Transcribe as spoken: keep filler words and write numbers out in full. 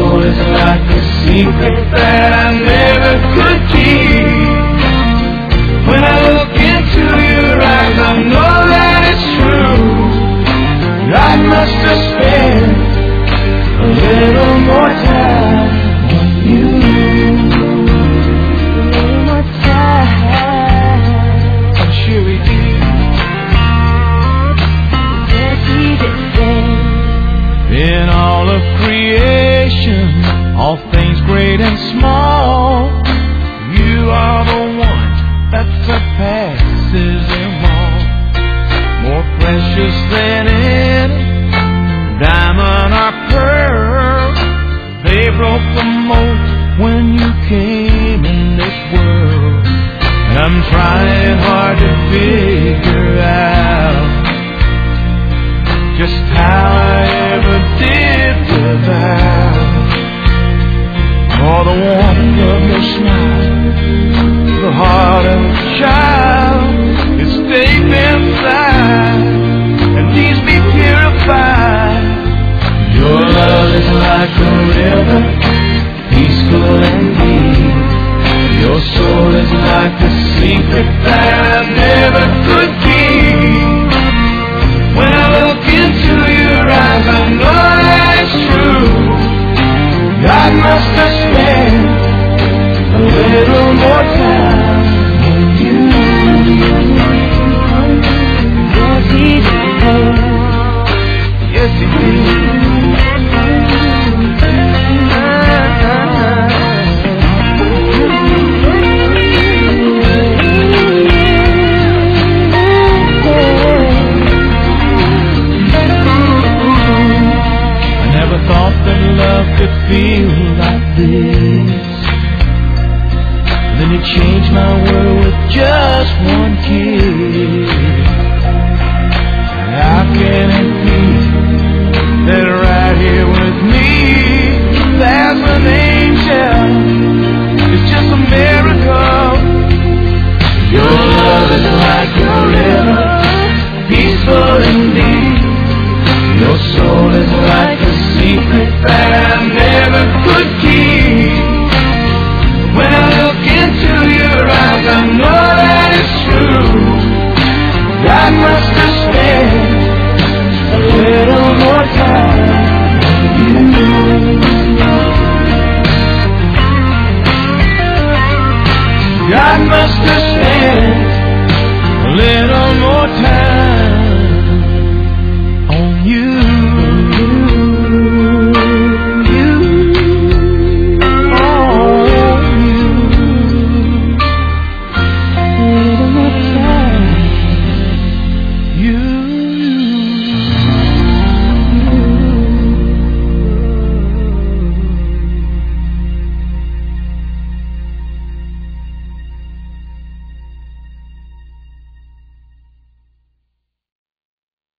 soul is like a secret that I never could keep. When I look into your eyes, I know that it's true. I must have spent a little more time with you. A little more time. I'm sure we did. Yes, we did. In all of creation, all things great and small, you are the one that surpasses them all. More precious than any diamond or pearl, they broke the mold when you came in this world. And I'm trying hard to figure out just how I ever did without all the warmth of your smile, the heart of a child is deep inside and needs to be purified. Your love is like a river, peaceful and deep. Your soul is like a secret that I never could keep. When I look into your eyes, I know that it's true. God must have spent a little more time with you. Yes, he did. Yes, he did. Thought that love could feel like this. Then you changed my world with just one kiss.